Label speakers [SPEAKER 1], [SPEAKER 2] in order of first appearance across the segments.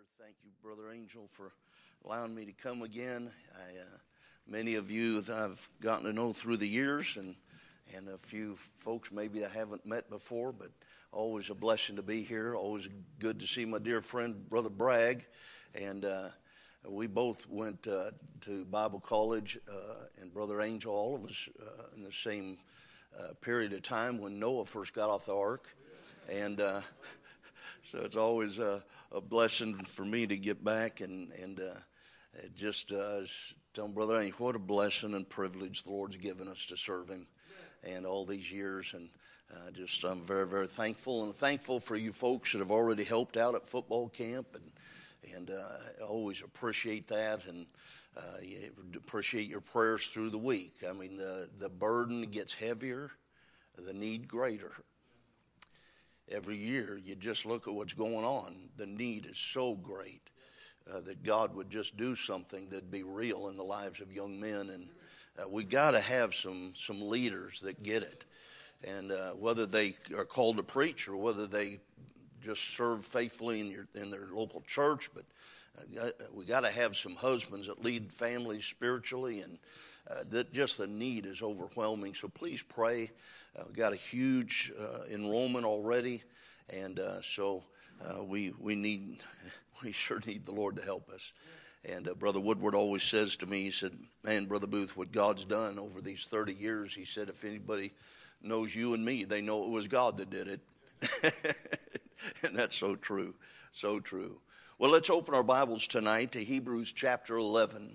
[SPEAKER 1] Thank you, Brother Angel, for allowing me to come again. Many of you that I've gotten to know through the years, and a few folks maybe I haven't met before, but always a blessing to be here. Always good to see my dear friend, Brother Bragg. And we both went to Bible college, and Brother Angel, all of us in the same period of time when Noah first got off the ark. And so it's always a blessing for me to get back and just telling Brother Angel what a blessing and privilege the Lord's given us to serve Him and all these years. And I'm very, very thankful, and thankful for you folks that have already helped out at football camp, and I always appreciate that, and appreciate your prayers through the week. I mean, the burden gets heavier, the need greater. Every year, you just look at what's going on. The need is so great that God would just do something that'd be real in the lives of young men. And we got to have some leaders that get it. And whether they are called to preach or whether they just serve faithfully in their local church, but we got to have some husbands that lead families spiritually, and that just the need is overwhelming. So please pray. We've got a huge enrollment already, and so we sure need the Lord to help us. And Brother Woodward always says to me, he said, "Man, Brother Booth, what God's done over these 30 years," he said, "if anybody knows you and me, they know it was God that did it." And that's so true, so true. Well, let's open our Bibles tonight to Hebrews chapter 11.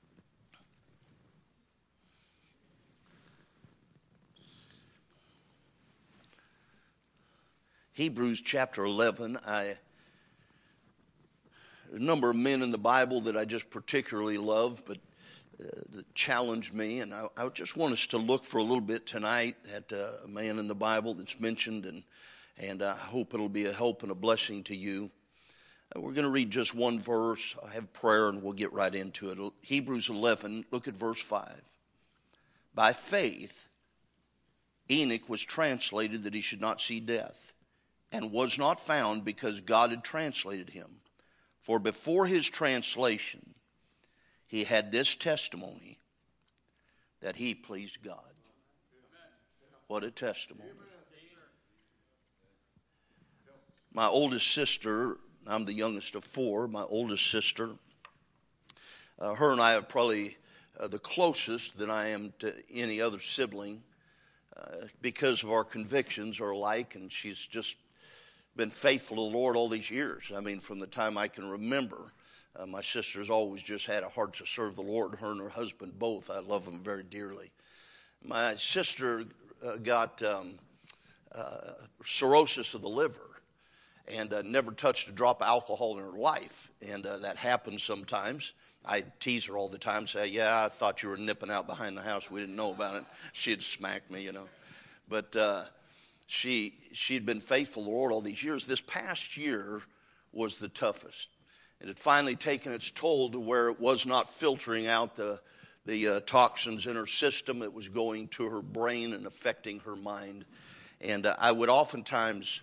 [SPEAKER 1] Hebrews chapter 11. There's a number of men in the Bible that I just particularly love, but that challenged me. And I just want us to look for a little bit tonight at a man in the Bible that's mentioned, and I hope it'll be a help and a blessing to you. We're going to read just one verse. I have prayer, and we'll get right into it. Hebrews 11, look at verse 5. By faith, Enoch was translated that he should not see death, and was not found because God had translated him. For before his translation, he had this testimony, that he pleased God. What a testimony. My oldest sister, I'm the youngest of four, my oldest sister, her and I are probably the closest that I am to any other sibling, because of our convictions are alike, and she's just been faithful to the Lord all these years. I mean, from the time I can remember, my sister's always just had a heart to serve the Lord. Her and her husband both, I love them very dearly. My sister got cirrhosis of the liver, and never touched a drop of alcohol in her life, and that happens sometimes. I tease her all the time, say, "Yeah, I thought you were nipping out behind the house. We didn't know about it." She'd smack me, But she'd been faithful to the Lord all these years. This past year was the toughest. It had finally taken its toll to where it was not filtering out the toxins in her system. It was going to her brain and affecting her mind. And I would oftentimes,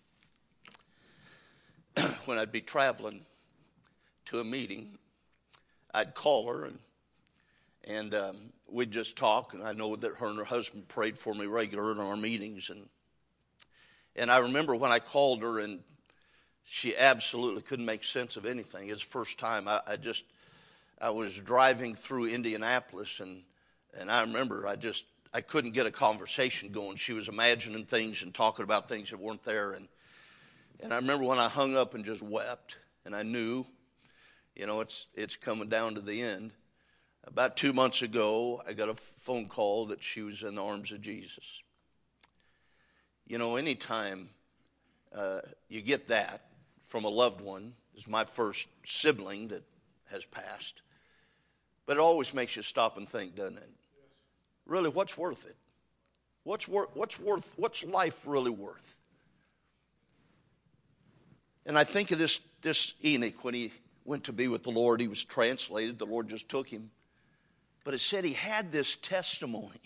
[SPEAKER 1] when I'd be traveling to a meeting, I'd call her and we'd just talk. And I know that her and her husband prayed for me regularly in our meetings. And I remember when I called her, and she absolutely couldn't make sense of anything. It's the first time I was driving through Indianapolis, and I remember I couldn't get a conversation going. She was imagining things and talking about things that weren't there. And I remember when I hung up and just wept, and I knew, it's coming down to the end. About 2 months ago, I got a phone call that she was in the arms of Jesus. Anytime you get that from a loved one, this is my first sibling that has passed, but it always makes you stop and think, doesn't it? Really, what's worth it? What's life really worth? And I think of this Enoch, when he went to be with the Lord, he was translated. The Lord just took him. But it said he had this testimony.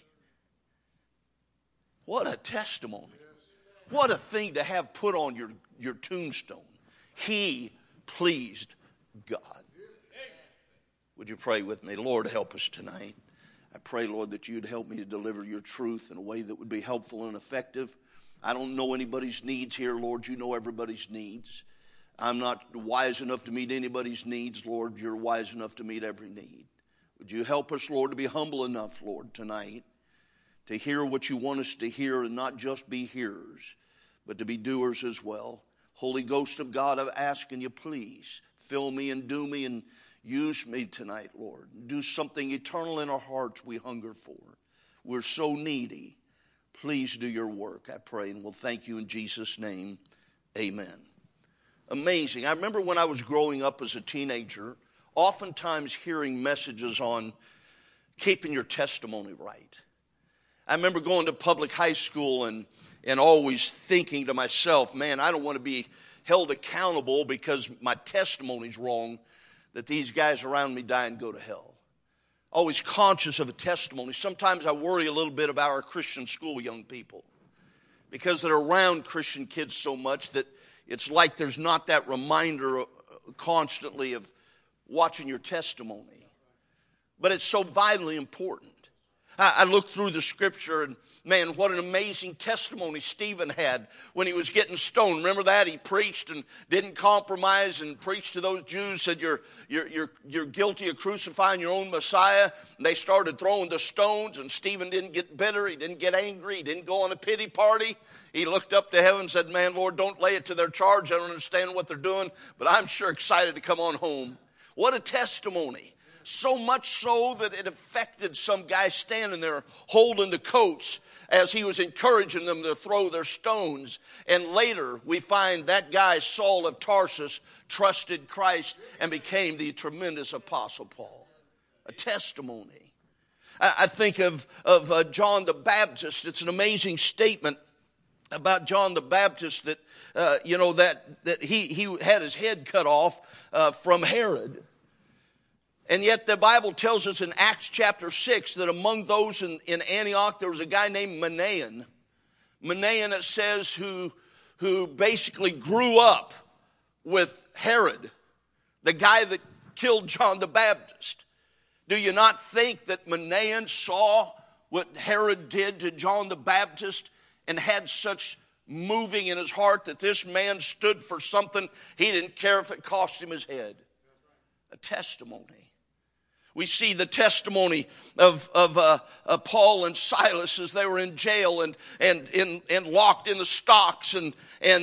[SPEAKER 1] What a testimony. What a thing to have put on your tombstone. He pleased God. Would you pray with me? Lord, help us tonight. I pray, Lord, that you'd help me to deliver your truth in a way that would be helpful and effective. I don't know anybody's needs here, Lord. You know everybody's needs. I'm not wise enough to meet anybody's needs, Lord. You're wise enough to meet every need. Would you help us, Lord, to be humble enough, Lord, tonight, to hear what you want us to hear and not just be hearers, but to be doers as well. Holy Ghost of God, I'm asking you, please, fill me and do me and use me tonight, Lord. Do something eternal in our hearts we hunger for. We're so needy. Please do your work, I pray, and we'll thank you in Jesus' name. Amen. Amazing. I remember when I was growing up as a teenager, oftentimes hearing messages on keeping your testimony right. I remember going to public high school and always thinking to myself, man, I don't want to be held accountable because my testimony's wrong, that these guys around me die and go to hell. Always conscious of a testimony. Sometimes I worry a little bit about our Christian school young people because they're around Christian kids so much that it's like there's not that reminder constantly of watching your testimony. But it's so vitally important. I looked through the scripture and, man, what an amazing testimony Stephen had when he was getting stoned. Remember that? He preached and didn't compromise and preached to those Jews, said you're guilty of crucifying your own Messiah. And they started throwing the stones, and Stephen didn't get bitter. He didn't get angry. He didn't go on a pity party. He looked up to heaven and said, man, Lord, don't lay it to their charge. I don't understand what they're doing, but I'm sure excited to come on home. What a testimony. So much so that it affected some guy standing there holding the coats as he was encouraging them to throw their stones. And later we find that guy, Saul of Tarsus, trusted Christ and became the tremendous Apostle Paul. A testimony. I think of John the Baptist. It's an amazing statement about John the Baptist that, that he had his head cut off from Herod. And yet the Bible tells us in Acts chapter 6 that among those in Antioch there was a guy named Manaen. Manaen, it says, who basically grew up with Herod, the guy that killed John the Baptist. Do you not think that Manaen saw what Herod did to John the Baptist and had such moving in his heart that this man stood for something he didn't care if it cost him his head? A testimony. We see the testimony of Paul and Silas as they were in jail and locked in the stocks and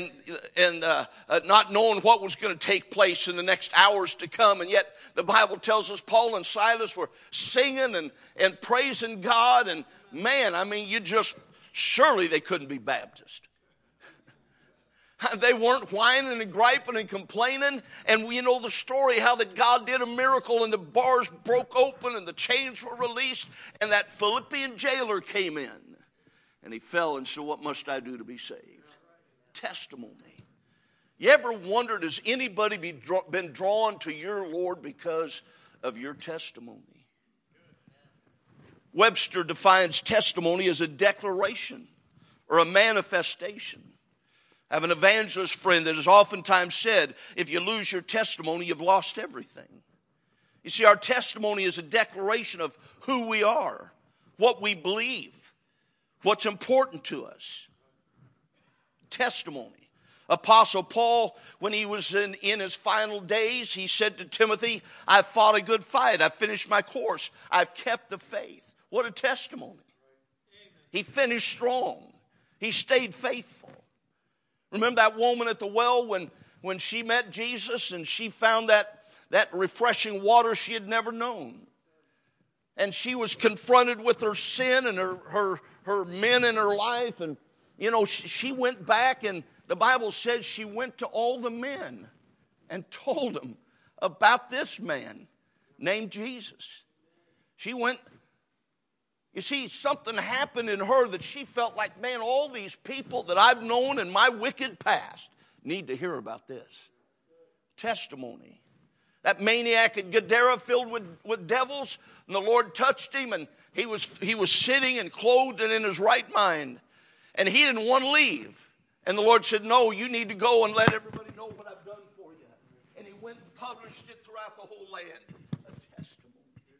[SPEAKER 1] not knowing what was going to take place in the next hours to come. And yet the Bible tells us Paul and Silas were singing and praising God. And man, I mean, surely they couldn't be Baptist. They weren't whining and griping and complaining. And we know the story how that God did a miracle and the bars broke open and the chains were released and that Philippian jailer came in. And he fell and said, what must I do to be saved? Testimony. You ever wondered, has anybody been drawn to your Lord because of your testimony? Webster defines testimony as a declaration or a manifestation. I have an evangelist friend that has oftentimes said, if you lose your testimony, you've lost everything. You see, our testimony is a declaration of who we are, what we believe, what's important to us. Testimony. Apostle Paul, when he was in his final days, he said to Timothy, I've fought a good fight. I've finished my course. I've kept the faith. What a testimony. He finished strong. He stayed faithful. Remember that woman at the well when she met Jesus and she found that refreshing water she had never known. And she was confronted with her sin and her men in her life. And, she went back and the Bible says she went to all the men and told them about this man named Jesus. She went. You see, something happened in her that she felt like, man, all these people that I've known in my wicked past need to hear about this. Testimony. That maniac at Gadara filled with devils, and the Lord touched him, and he was sitting and clothed and in his right mind. And he didn't want to leave. And the Lord said, no, you need to go and let everybody know what I've done for you. and he went and published it throughout the whole land. A testimony.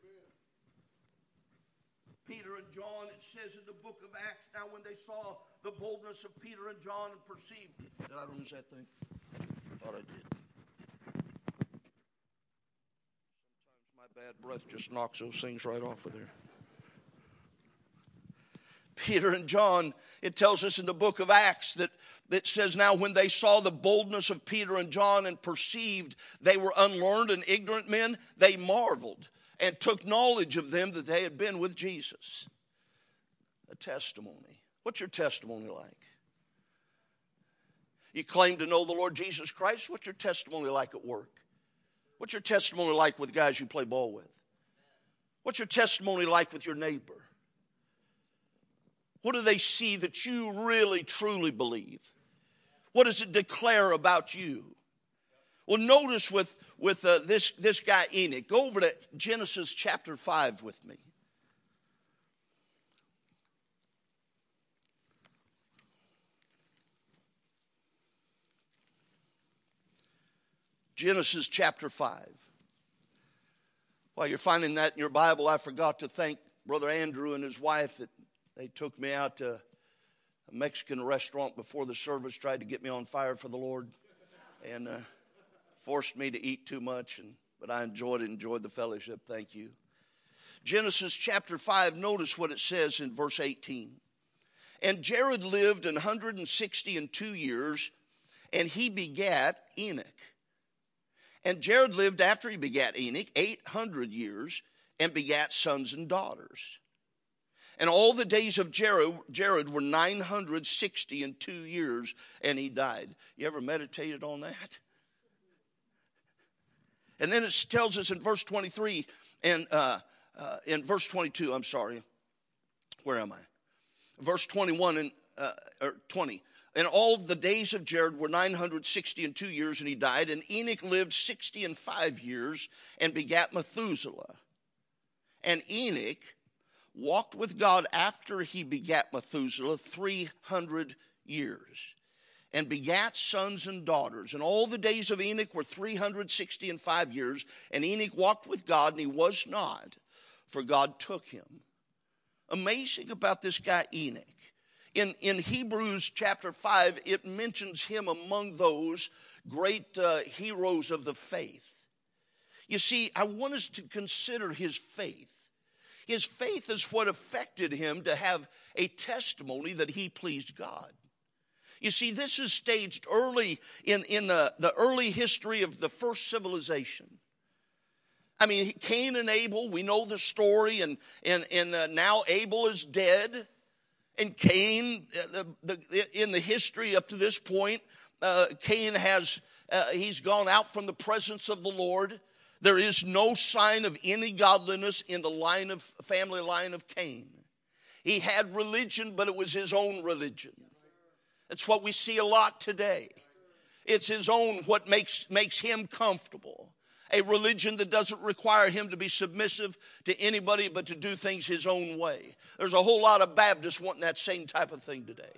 [SPEAKER 1] Peter and John, it says in the book of Acts, now when they saw the boldness of Peter and John and perceived. Did I lose that thing? I thought I did. Sometimes my bad breath just knocks those things right off of there. Peter and John, it tells us in the book of Acts that says, now when they saw the boldness of Peter and John and perceived they were unlearned and ignorant men, they marveled and took knowledge of them that they had been with Jesus. A testimony. What's your testimony like? You claim to know the Lord Jesus Christ. What's your testimony like at work? What's your testimony like with guys you play ball with? What's your testimony like with your neighbor? What do they see that you really, truly believe? What does it declare about you? Well, notice with this guy Enoch. Go over to Genesis chapter 5 with me. Genesis chapter 5. While you're finding that in your Bible, I forgot to thank Brother Andrew and his wife that they took me out to a Mexican restaurant before the service, tried to get me on fire for the Lord, and forced me to eat too much. But I enjoyed the fellowship. Thank you. Genesis chapter 5, notice what it says in verse 18. And Jared lived 162 years, and he begat Enoch. And Jared lived after he begat Enoch 800 years, and begat sons and daughters. And all the days of Jared were 962 years, and he died. You ever meditated on that? And then it tells us in verse 23, and in verse 22, I'm sorry. Where am I? Verse 21 or 20. And all the days of Jared were 962 years, and he died. And Enoch lived 65 years, and begat Methuselah. And Enoch walked with God after he begat Methuselah 300 years, and begat sons and daughters. And all the days of Enoch were 365 years, and Enoch walked with God, and he was not, for God took him. Amazing about this guy Enoch. In Hebrews chapter 5, it mentions him among those great heroes of the faith. You see, I want us to consider his faith. His faith is what affected him to have a testimony that he pleased God. You see, this is staged early in the early history of the first civilization. I mean, Cain and Abel, we know the story, and now Abel is dead. And Cain, in the history up to this point, Cain he's gone out from the presence of the Lord. There is no sign of any godliness in the family line of Cain. He had religion, but it was his own religion. That's what we see a lot today. It's his own, what makes him comfortable. A religion that doesn't require him to be submissive to anybody, but to do things his own way. There's a whole lot of Baptists wanting that same type of thing today.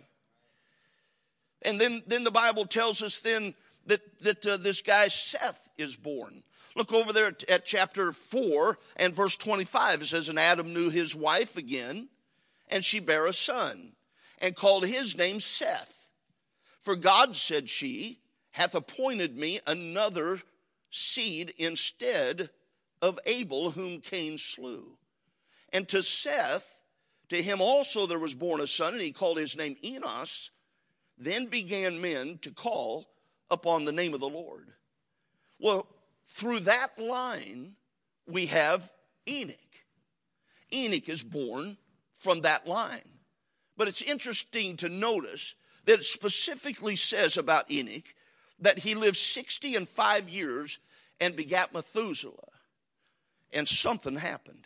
[SPEAKER 1] And then the Bible tells us then that this guy Seth is born. Look over there at chapter 4 and verse 25. It says, and Adam knew his wife again, and she bare a son, and called his name Seth. For God, said she, hath appointed me another seed instead of Abel, whom Cain slew. And to Seth, to him also there was born a son, and he called his name Enos. Then began men to call upon the name of the Lord. Well, through that line, we have Enoch. Enoch is born from that line. But it's interesting to notice that it specifically says about Enoch that he lived 65 years and begat Methuselah. And something happened.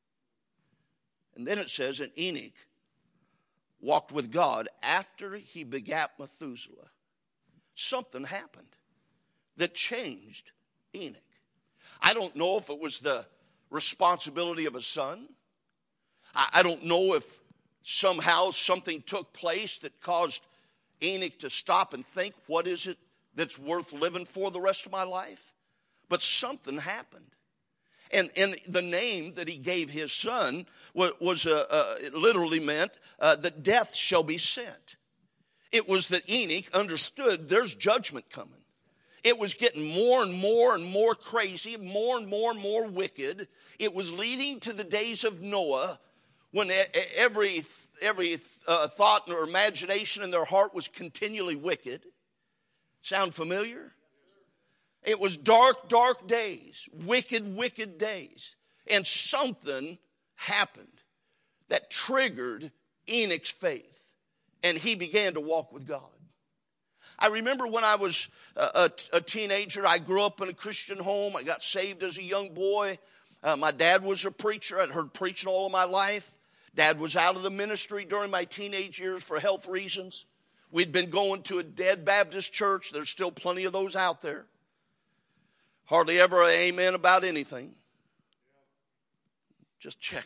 [SPEAKER 1] And then it says that Enoch walked with God after he begat Methuselah. Something happened that changed Enoch. I don't know if it was the responsibility of a son. I don't know if somehow something took place that caused Enoch to stop and think, what is it that's worth living for the rest of my life? But something happened. And the name that he gave his son it literally meant that death shall be sent. It was that Enoch understood there's judgment coming. It was getting more and more crazy, more and more wicked. It was leading to the days of Noah, when every thought or imagination in their heart was continually wicked. Sound familiar? It was dark days, wicked days. And something happened that triggered Enoch's faith, and he began to walk with God. I remember when I was a teenager, I grew up in a Christian home. I got saved as a young boy. My dad was a preacher. I'd heard preaching all of my life. Dad was out of the ministry during my teenage years for health reasons. We'd been going to a dead Baptist church. There's still plenty of those out there. Hardly ever an amen about anything. Just check.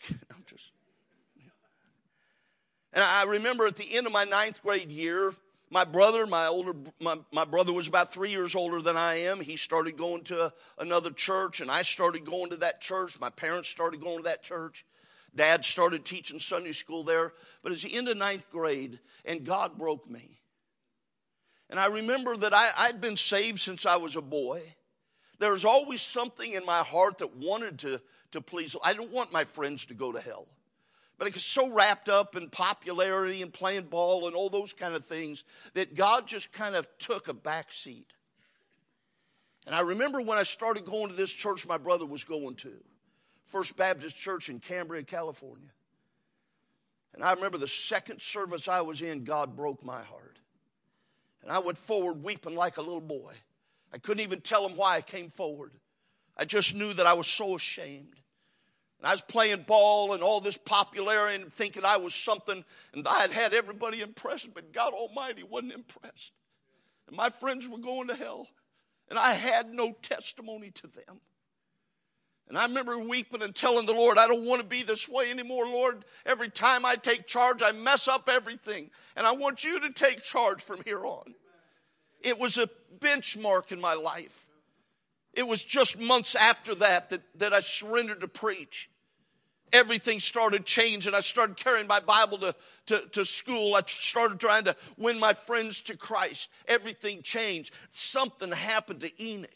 [SPEAKER 1] And I remember at the end of my 9th grade year, my brother was about 3 years older than I am. He started going to another church, and I started going to that church. My parents started going to that church. Dad started teaching Sunday school there. But it's the end of 9th grade, and God broke me. And I remember that I'd been saved since I was a boy. There was always something in my heart that wanted to please. I didn't want my friends to go to hell. But I was so wrapped up in popularity and playing ball and all those kind of things that God just kind of took a back seat. And I remember when I started going to this church my brother was going to, First Baptist Church in Cambria, California. And I remember the second service I was in, God broke my heart. And I went forward weeping like a little boy. I couldn't even tell him why I came forward. I just knew that I was so ashamed. And I was playing ball and all this popularity and thinking I was something, and I had everybody impressed, but God Almighty wasn't impressed. And my friends were going to hell, and I had no testimony to them. And I remember weeping and telling the Lord, I don't want to be this way anymore, Lord. Every time I take charge, I mess up everything. And I want you to take charge from here on. It was a benchmark in my life. It was just months after that I surrendered to preach. Everything started changing. I started carrying my Bible to school. I started trying to win my friends to Christ. Everything changed. Something happened to Enoch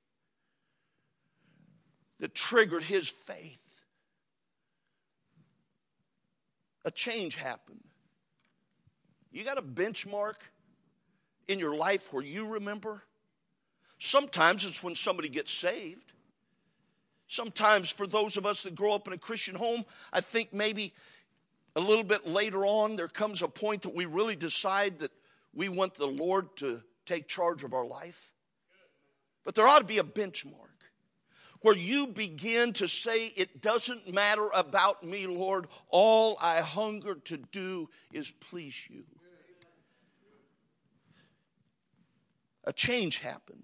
[SPEAKER 1] that triggered his faith. A change happened. You got a benchmark in your life where you remember? Sometimes it's when somebody gets saved. Sometimes for those of us that grow up in a Christian home, I think maybe a little bit later on there comes a point that we really decide that we want the Lord to take charge of our life. But there ought to be a benchmark where you begin to say, it doesn't matter about me, Lord. All I hunger to do is please you. A change happened.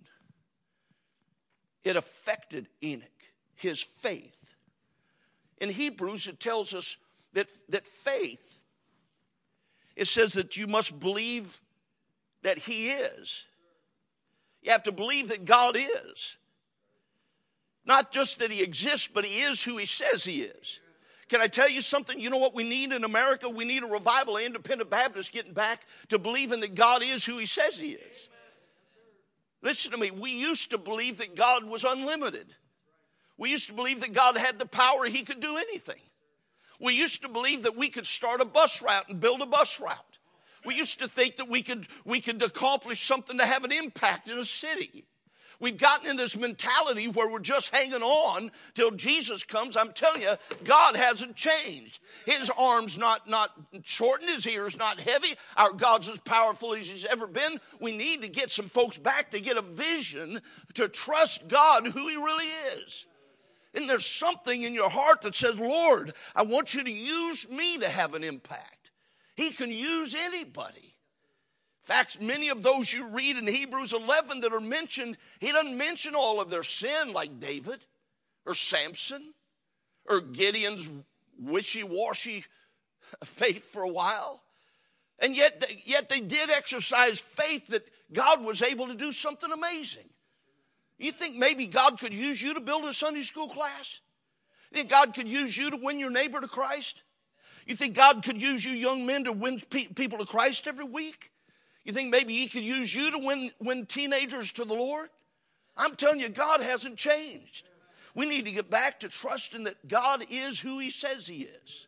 [SPEAKER 1] It affected Enoch, his faith. In Hebrews, it tells us that faith, it says that you must believe that he is. You have to believe that God is. Not just that he exists, but he is who he says he is. Can I tell you something? You know what we need in America? We need a revival of independent Baptists getting back to believing that God is who he says he is. Listen to me. We used to believe that God was unlimited. We used to believe that God had the power, he could do anything. We used to believe that we could start a bus route and build a bus route. We used to think that we could accomplish something to have an impact in a city. We've gotten in this mentality where we're just hanging on till Jesus comes. I'm telling you, God hasn't changed. His arm's not shortened. His ear's not heavy. Our God's as powerful as he's ever been. We need to get some folks back to get a vision to trust God who he really is. And there's something in your heart that says, Lord, I want you to use me to have an impact. He can use anybody. In fact, many of those you read in Hebrews 11 that are mentioned, he doesn't mention all of their sin like David or Samson or Gideon's wishy-washy faith for a while. And yet they did exercise faith that God was able to do something amazing. You think maybe God could use you to build a Sunday school class? You think God could use you to win your neighbor to Christ? You think God could use you young men to win people to Christ every week? You think maybe he could use you to win teenagers to the Lord? I'm telling you, God hasn't changed. We need to get back to trusting that God is who he says he is.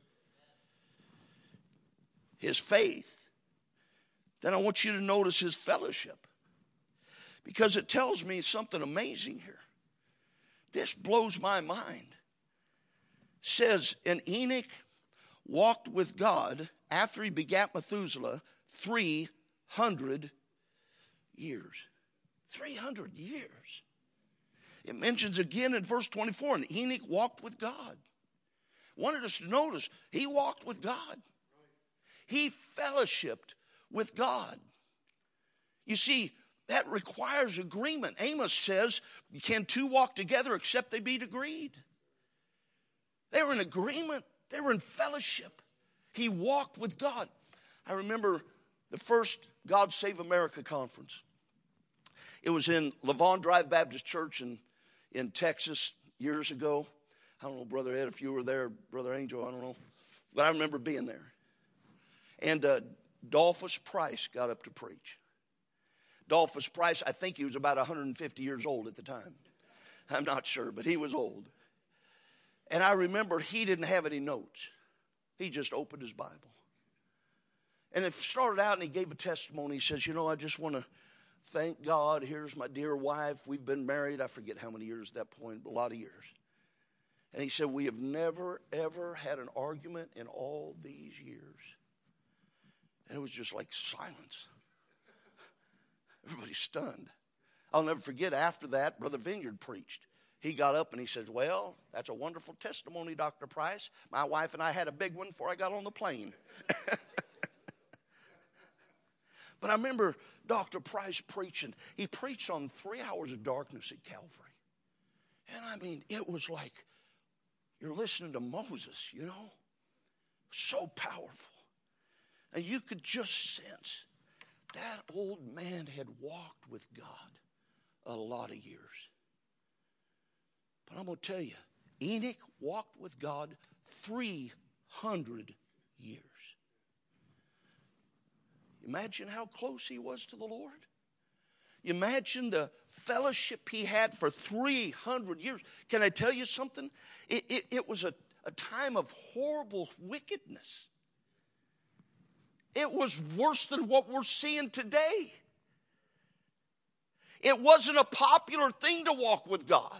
[SPEAKER 1] His faith. Then I want you to notice his fellowship. Because it tells me something amazing here. This blows my mind. It says, and Enoch walked with God after he begat Methuselah 300 years. 300 years. It mentions again in verse 24, and Enoch walked with God. Wanted us to notice, he walked with God. He fellowshiped with God. You see, that requires agreement. Amos says, can two walk together except they be agreed? They were in agreement. They were in fellowship. He walked with God. I remember the first God Save America conference. It was in Lavon Drive Baptist Church in Texas years ago. I don't know, Brother Ed, if you were there, Brother Angel, I don't know. But I remember being there. And Dolphus Price got up to preach. Dolphus Price, I think he was about 150 years old at the time. I'm not sure, but he was old. And I remember he didn't have any notes. He just opened his Bible. And it started out and he gave a testimony. He says, I just want to thank God. Here's my dear wife. We've been married, I forget how many years at that point, but a lot of years. And he said, we have never, ever had an argument in all these years. And it was just like silence. Everybody's stunned. I'll never forget, after that, Brother Vineyard preached. He got up and he says, well, that's a wonderful testimony, Dr. Price. My wife and I had a big one before I got on the plane. But I remember Dr. Price preaching. He preached on 3 hours of darkness at Calvary. And I mean, it was like you're listening to Moses, So powerful. And you could just sense that old man had walked with God a lot of years. But I'm going to tell you, Enoch walked with God 300 years. Imagine how close he was to the Lord. Imagine the fellowship he had for 300 years. Can I tell you something? It was a time of horrible wickedness. It was worse than what we're seeing today. It wasn't a popular thing to walk with God.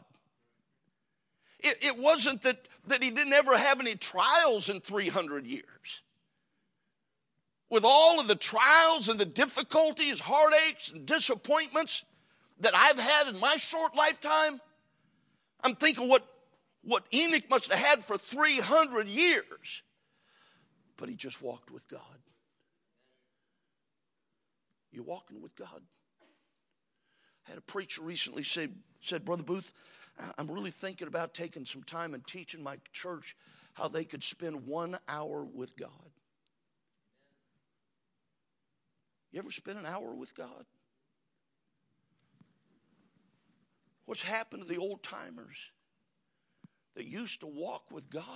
[SPEAKER 1] It wasn't that he didn't ever have any trials in 300 years. With all of the trials and the difficulties, heartaches and disappointments that I've had in my short lifetime, I'm thinking what Enoch must have had for 300 years. But he just walked with God. You walking with God? I had a preacher recently said, Brother Booth, I'm really thinking about taking some time and teaching my church how they could spend 1 hour with God. You ever spend an hour with God? What's happened to the old timers that used to walk with God?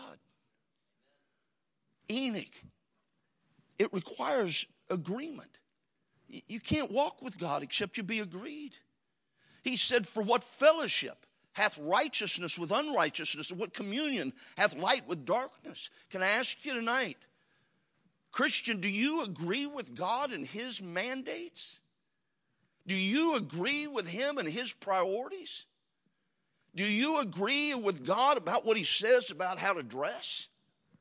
[SPEAKER 1] Enoch, it requires agreement. You can't walk with God except you be agreed. He said, for what fellowship hath righteousness with unrighteousness, and what communion hath light with darkness? Can I ask you tonight, Christian, do you agree with God and his mandates? Do you agree with him and his priorities? Do you agree with God about what he says about how to dress?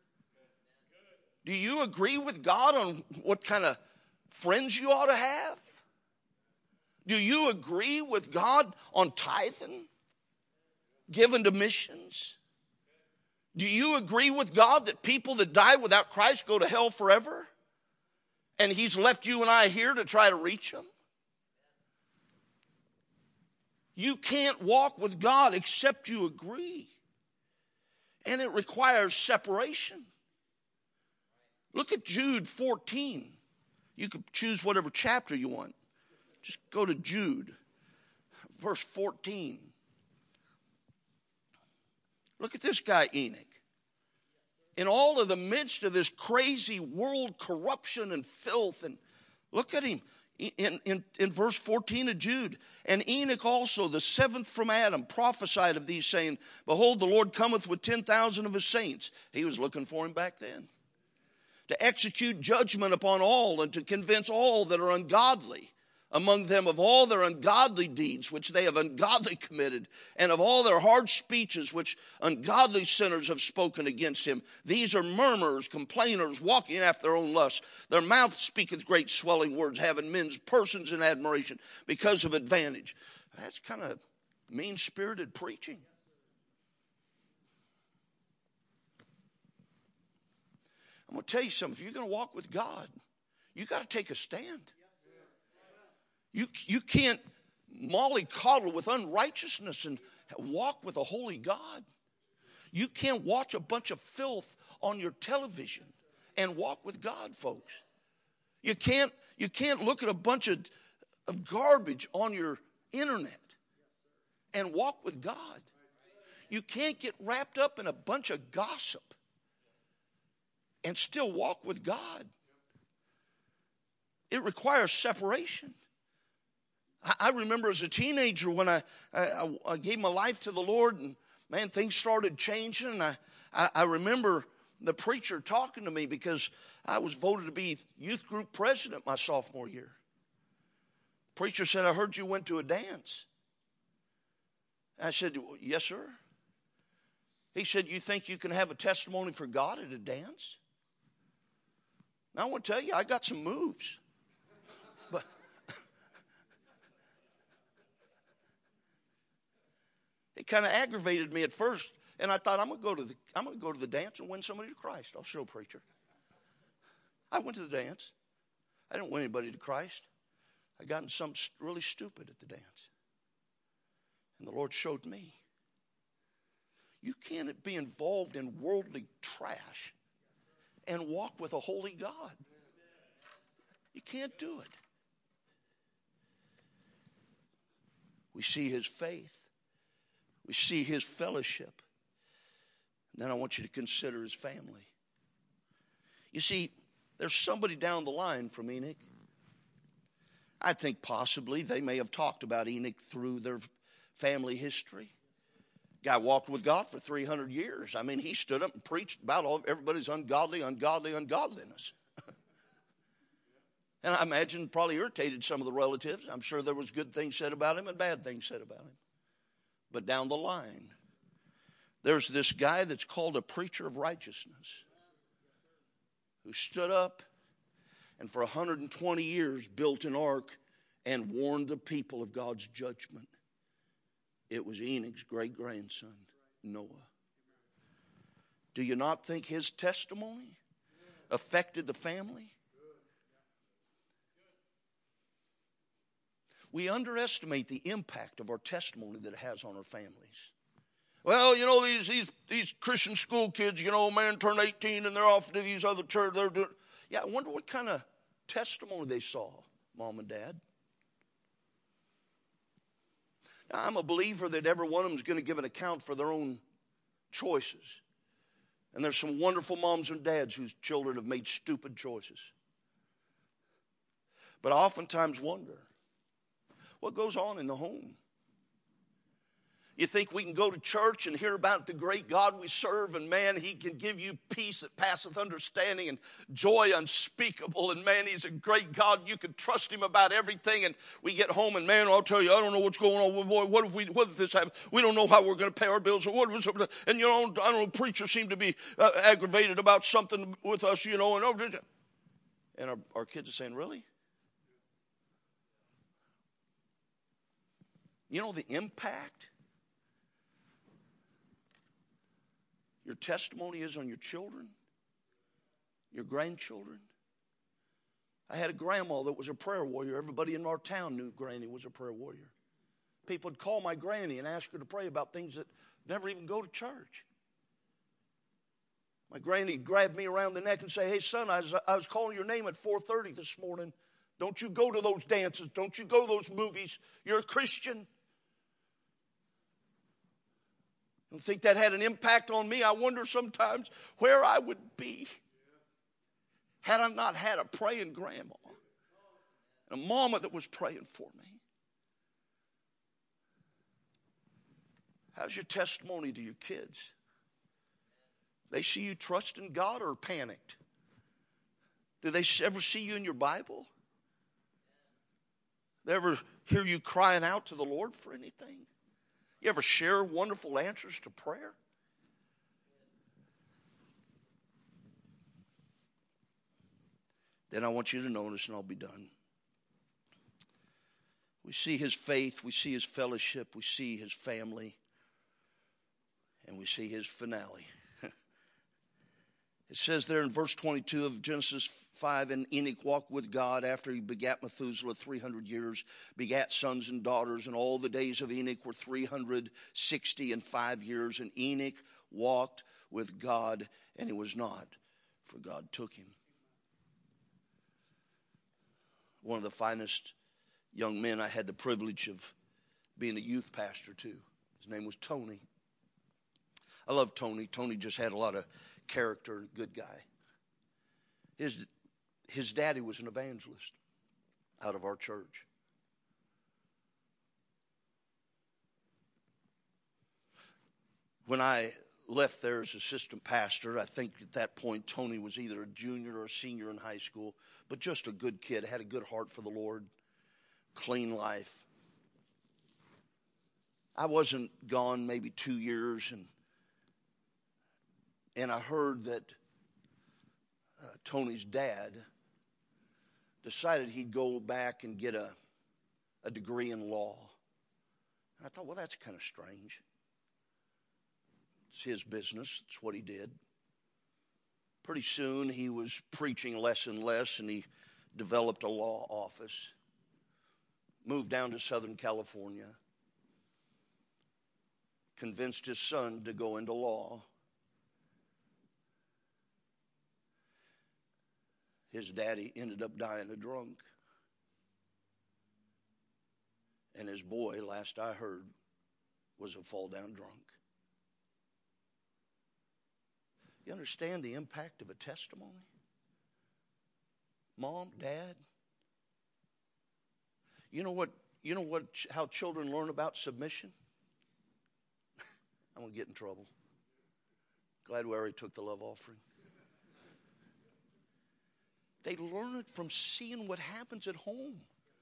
[SPEAKER 1] Do you agree with God on what kind of friends you ought to have? Do you agree with God on tithing, giving to missions? Do you agree with God that people that die without Christ go to hell forever? And he's left you and I here to try to reach them? You can't walk with God except you agree. And it requires separation. Look at Jude 14. You could choose whatever chapter you want. Just go to Jude. verse 14. Look at this guy Enoch. In all of the midst of this crazy world corruption and filth, and look at him in verse 14 of Jude. And Enoch also, the seventh from Adam, prophesied of these, saying, behold, the Lord cometh with 10,000 of his saints. He was looking for him back then. To execute judgment upon all, and to convince all that are ungodly among them of all their ungodly deeds which they have ungodly committed, and of all their hard speeches which ungodly sinners have spoken against him. These are murmurers, complainers, walking after their own lusts. Their mouth speaketh great swelling words, having men's persons in admiration because of advantage. That's kind of mean-spirited preaching. I'm going to tell you something. If you're going to walk with God, you got to take a stand. You can't mollycoddle with unrighteousness and walk with a holy God. You can't watch a bunch of filth on your television and walk with God, folks. You can't look at a bunch of garbage on your internet and walk with God. You can't get wrapped up in a bunch of gossip and still walk with God. It requires separation. I remember as a teenager when I gave my life to the Lord, and man, things started changing. And I remember the preacher talking to me because I was voted to be youth group president my sophomore year. The preacher said, I heard you went to a dance. I said, yes, sir. He said, you think you can have a testimony for God at a dance? Now, I want to tell you, I got some moves. But it kind of aggravated me at first, and I thought I'm going to go to the dance and win somebody to Christ. I'll show preacher. I went to the dance. I didn't win anybody to Christ. I got in something really stupid at the dance, and the Lord showed me. You can't be involved in worldly trash and walk with a holy God. You can't do it. We see his faith. We see his fellowship. And then I want you to consider his family. You see, there's somebody down the line from Enoch. I think possibly they may have talked about Enoch through their family history. Guy walked with God for 300 years. I mean, he stood up and preached about everybody's ungodliness. And I imagine probably irritated some of the relatives. I'm sure there was good things said about him and bad things said about him. But down the line, there's this guy that's called a preacher of righteousness who stood up and for 120 years built an ark and warned the people of God's judgment. It was Enoch's great-grandson, Noah. Do you not think his testimony affected the family? We underestimate the impact of our testimony that it has on our families. Well, you know, these Christian school kids, you know, man, turn 18 and they're off to these other churches. Yeah, I wonder what kind of testimony they saw, Mom and Dad. Now, I'm a believer that every one of them is going to give an account for their own choices. And there's some wonderful moms and dads whose children have made stupid choices. But I oftentimes wonder, what goes on in the home? You think we can go to church and hear about the great God we serve, and man, he can give you peace that passeth understanding and joy unspeakable, and man, he's a great God. You can trust him about everything. And we get home and man, I'll tell you, I don't know what's going on. Boy, what if this happens? We don't know how we're going to pay our bills. Or what if this, and you know, I don't know, preachers seem to be aggravated about something with us, you know, and our kids are saying, really? You know the impact your testimony is on your children, your grandchildren. I had a grandma that was a prayer warrior. Everybody in our town knew Granny was a prayer warrior. People would call my granny and ask her to pray about things that never even go to church. My granny grabbed me around the neck and say, hey, son, I was calling your name at 4:30 this morning. Don't you go to those dances. Don't you go to those movies. You're a Christian. I think that had an impact on me. I wonder sometimes where I would be had I not had a praying grandma and a mama that was praying for me. How's your testimony to your kids? They see you trusting God or panicked? Do they ever see you in your Bible? They ever hear you crying out to the Lord for anything? You ever share wonderful answers to prayer? Then I want you to notice, and I'll be done. We see his faith, we see his fellowship, we see his family, and we see his finale. It says there in verse 22 of Genesis 5, and Enoch walked with God after he begat Methuselah 300 years, begat sons and daughters, and all the days of Enoch were 365 years. And Enoch walked with God, and he was not, for God took him. One of the finest young men I had the privilege of being a youth pastor to. His name was Tony. I love Tony. Tony just had a lot of character, good guy. His daddy was an evangelist out of our church. When I left there as assistant pastor, I think at that point Tony was either a junior or a senior in high school, but just a good kid, had a good heart for the Lord, clean life. I wasn't gone maybe 2 years, and I heard that Tony's dad decided he'd go back and get a degree in law. And I thought, well, that's kind of strange. It's his business. It's what he did. Pretty soon he was preaching less and less, and he developed a law office. Moved down to Southern California. Convinced his son to go into law. His daddy ended up dying a drunk. And his boy, last I heard, was a fall-down drunk. You understand the impact of a testimony? Mom, Dad? You know what? How children learn about submission? I'm going to get in trouble. Glad we already took the love offering. They learn it from seeing what happens at home.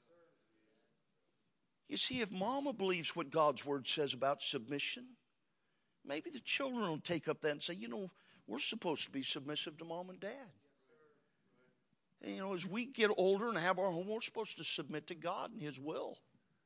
[SPEAKER 1] You see, if mama believes what God's word says about submission, maybe the children will take up that and say, we're supposed to be submissive to mom and dad. And, as we get older and have our home, we're supposed to submit to God and his will.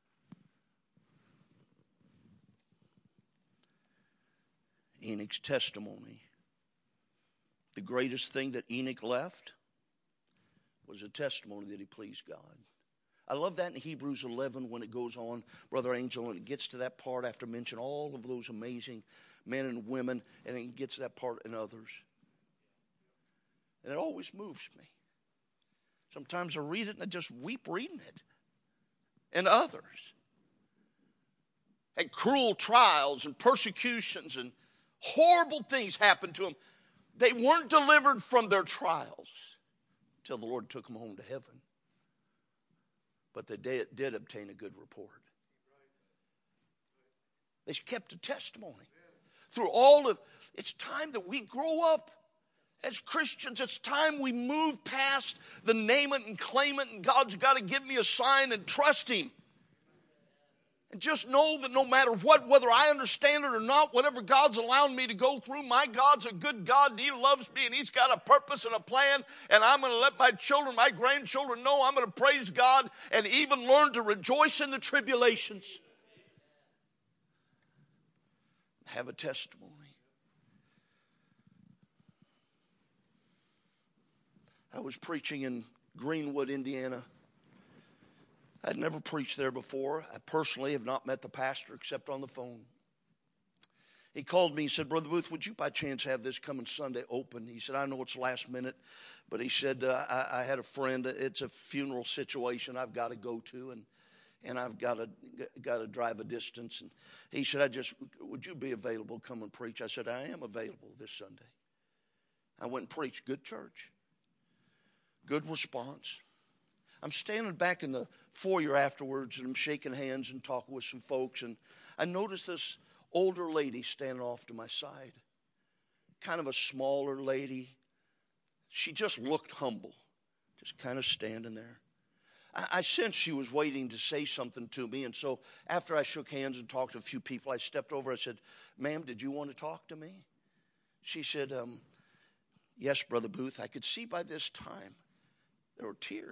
[SPEAKER 1] Enoch's testimony. The greatest thing that Enoch left was a testimony that he pleased God. I love that in Hebrews 11 when it goes on, Brother Angel, and it gets to that part after mentioning all of those amazing men and women, and it gets to that part in others. And it always moves me. Sometimes I read it and I just weep reading it. And others. And cruel trials and persecutions and horrible things happened to them. They weren't delivered from their trials till the Lord took them home to heaven. But they did obtain a good report. They kept a testimony. Through it's time that we grow up as Christians. It's time we move past the name it and claim it and God's got to give me a sign and trust him. And just know that no matter what, whether I understand it or not, whatever God's allowing me to go through, my God's a good God and he loves me and he's got a purpose and a plan. And I'm going to let my children, my grandchildren know I'm going to praise God and even learn to rejoice in the tribulations. Have a testimony. I was preaching in Greenwood, Indiana. I'd never preached there before. I personally have not met the pastor except on the phone. He called me and said, Brother Booth, would you by chance have this coming Sunday open? He said, I know it's last minute, but he said, I had a friend. It's a funeral situation I've got to go to. And and I've got to drive a distance. And he said, would you be available to come and preach? I said, I am available this Sunday. I went and preached. Good church. Good response. I'm standing back in the foyer afterwards, and I'm shaking hands and talking with some folks, and I noticed this older lady standing off to my side, kind of a smaller lady. She just looked humble, just kind of standing there. I sensed she was waiting to say something to me, and so after I shook hands and talked to a few people, I stepped over. I said, ma'am, did you want to talk to me? She said, yes, Brother Booth. I could see by this time there were tears.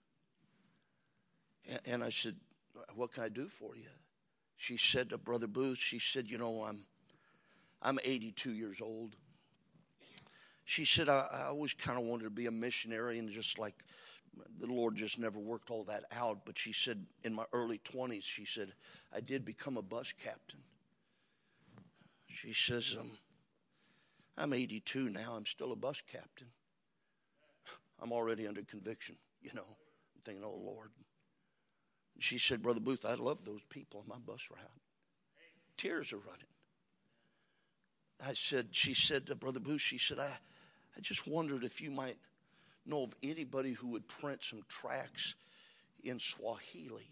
[SPEAKER 1] And I said, what can I do for you? She said to Brother Booth, she said, I'm 82 years old. She said, I always kind of wanted to be a missionary, and just like the Lord just never worked all that out. But she said, in my early 20s, she said, I did become a bus captain. She says, I'm 82 now. I'm still a bus captain. I'm already under conviction, I'm thinking, oh, Lord. She said, Brother Booth, I love those people on my bus route. Tears are running. She said to Brother Booth, she said, I just wondered if you might know of anybody who would print some tracts in Swahili.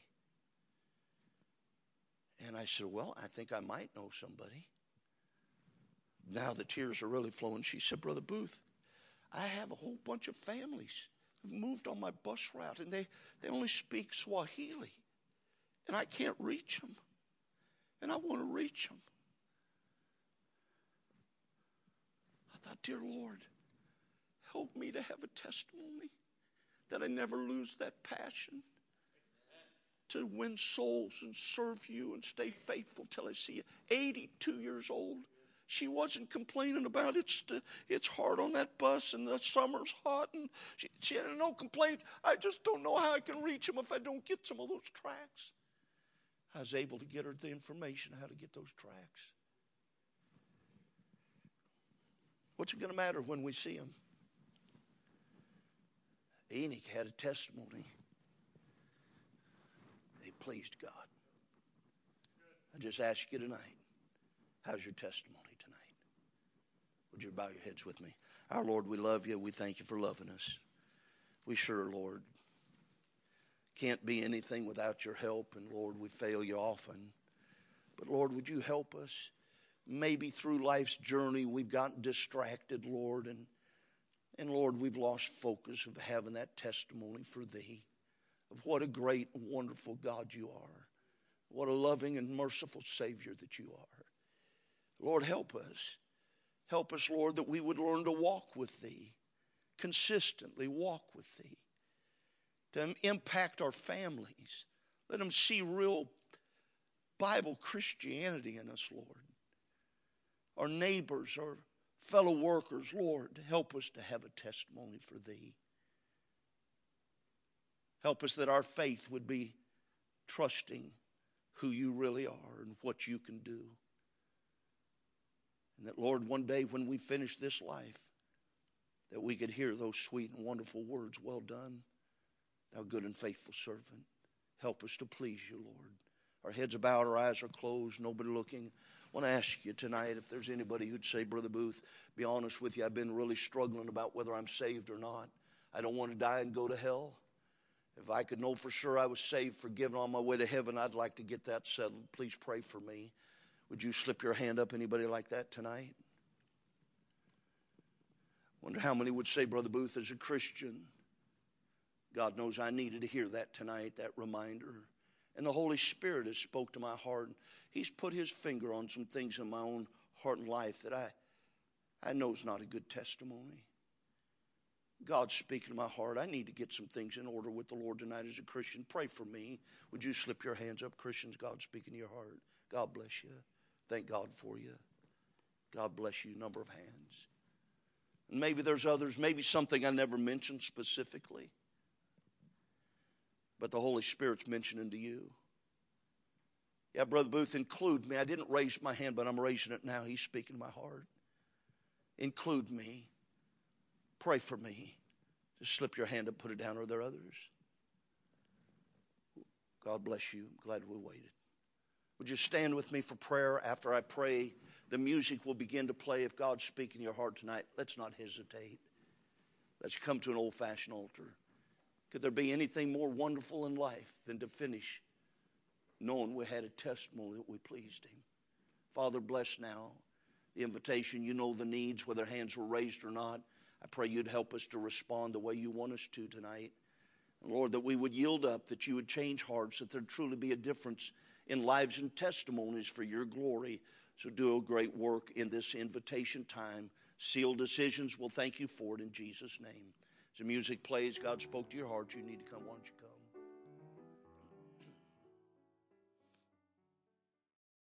[SPEAKER 1] And I said, well, I think I might know somebody. Now the tears are really flowing. She said, Brother Booth, I have a whole bunch of families who've moved on my bus route, and they only speak Swahili, and I can't reach them, and I want to reach them. I thought, dear Lord, help me to have a testimony that I never lose that passion to win souls and serve you and stay faithful till I see you. 82 years old. She wasn't complaining about it's hard on that bus and the summer's hot, and she had no complaint. I just don't know how I can reach them if I don't get some of those tracts. I was able to get her the information how to get those tracts. What's it going to matter when we see him? Enoch had a testimony. They pleased God. I just ask you tonight, how's your testimony tonight? Would you bow your heads with me? Our Lord, we love you. We thank you for loving us. We sure, Lord, can't be anything without your help. And Lord, we fail you often. But Lord, would you help us? Maybe through life's journey we've gotten distracted, Lord. And Lord, we've lost focus of having that testimony for thee. Of what a great and wonderful God you are. What a loving and merciful Savior that you are. Lord, help us. Help us, Lord, that we would learn to walk with thee. Consistently walk with thee. To impact our families. Let them see real Bible Christianity in us, Lord. Our neighbors, our fellow workers, Lord, help us to have a testimony for thee. Help us that our faith would be trusting who you really are and what you can do. And that, Lord, one day when we finish this life, that we could hear those sweet and wonderful words, well done, thou good and faithful servant. Help us to please you, Lord. Our heads are bowed, our eyes are closed, nobody looking. I want to ask you tonight if there's anybody who'd say, Brother Booth, be honest with you, I've been really struggling about whether I'm saved or not. I don't want to die and go to hell. If I could know for sure I was saved, forgiven, on my way to heaven, I'd like to get that settled. Please pray for me. Would you slip your hand up, anybody like that tonight? Wonder how many would say, Brother Booth, as a Christian, God knows I needed to hear that tonight, that reminder. And the Holy Spirit has spoke to my heart. He's put his finger on some things in my own heart and life that I know is not a good testimony. God's speaking to my heart. I need to get some things in order with the Lord tonight as a Christian. Pray for me. Would you slip your hands up, Christians? God's speaking to your heart. God bless you. Thank God for you. God bless you. Number of hands. And maybe there's others. Maybe something I never mentioned specifically. But the Holy Spirit's mentioning to you. Yeah, Brother Booth, include me. I didn't raise my hand, but I'm raising it now. He's speaking to my heart. Include me. Pray for me. Just slip your hand up, put it down. Are there others? God bless you. I'm glad we waited. Would you stand with me for prayer? After I pray, the music will begin to play. If God's speaking to your heart tonight, let's not hesitate. Let's come to an old-fashioned altar. Could there be anything more wonderful in life than to finish knowing we had a testimony that we pleased him? Father, bless now the invitation. You know the needs, whether hands were raised or not. I pray you'd help us to respond the way you want us to tonight. And Lord, that we would yield up, that you would change hearts, that there'd truly be a difference in lives and testimonies for your glory. So do a great work in this invitation time. Sealed decisions, we'll thank you for it in Jesus' name. As the music plays, God spoke to your heart, you need to come. Why don't you come?